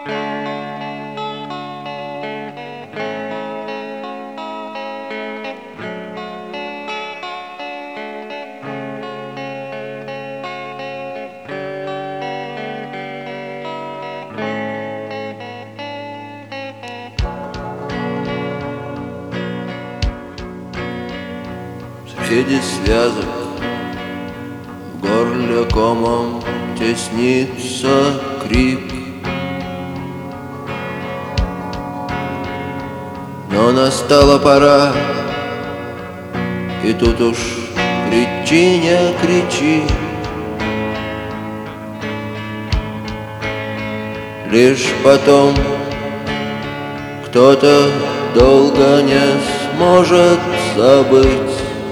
Среди связок в горле комом теснится крик, но настала пора, и тут уж кричи, не кричи. Лишь потом кто-то долго не сможет забыть,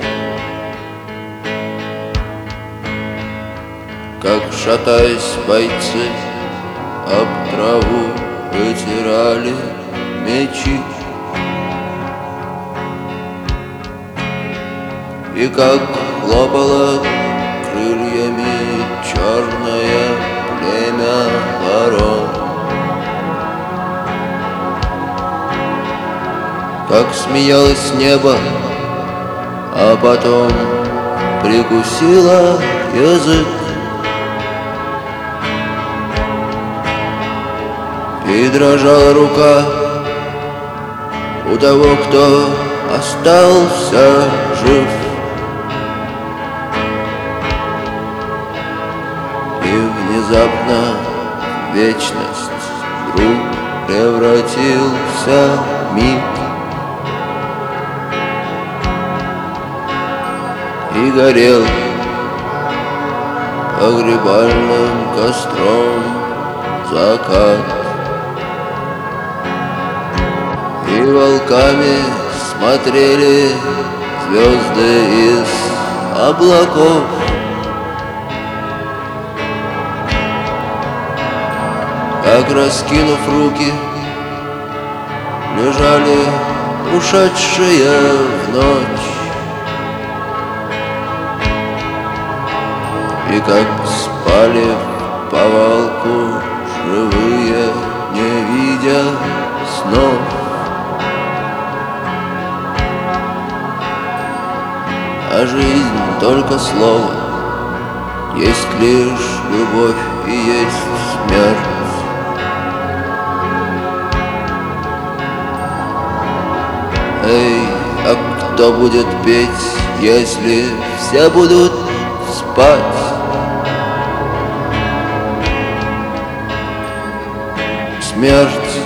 как, шатаясь, бойцы об траву вытирали мечи, и как хлопало крыльями черное племя ворон, как смеялось небо, а потом прикусило язык, и дрожала рука у того, кто остался жив. И внезапно вечность вдруг превратился в миг, и горел погребальным костром закат. И волками смотрели звезды из облаков, как, раскинув руки, лежали ушедшие в ночь, и как спали в повалку живые, не видя снов. А жизнь только слово, есть лишь любовь и есть смерть. Эй, а кто будет петь, если все будут спать? Смерть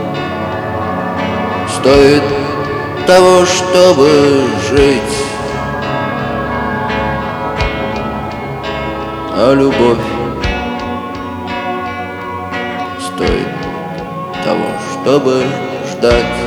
стоит того, чтобы жить, а любовь стоит того, чтобы ждать.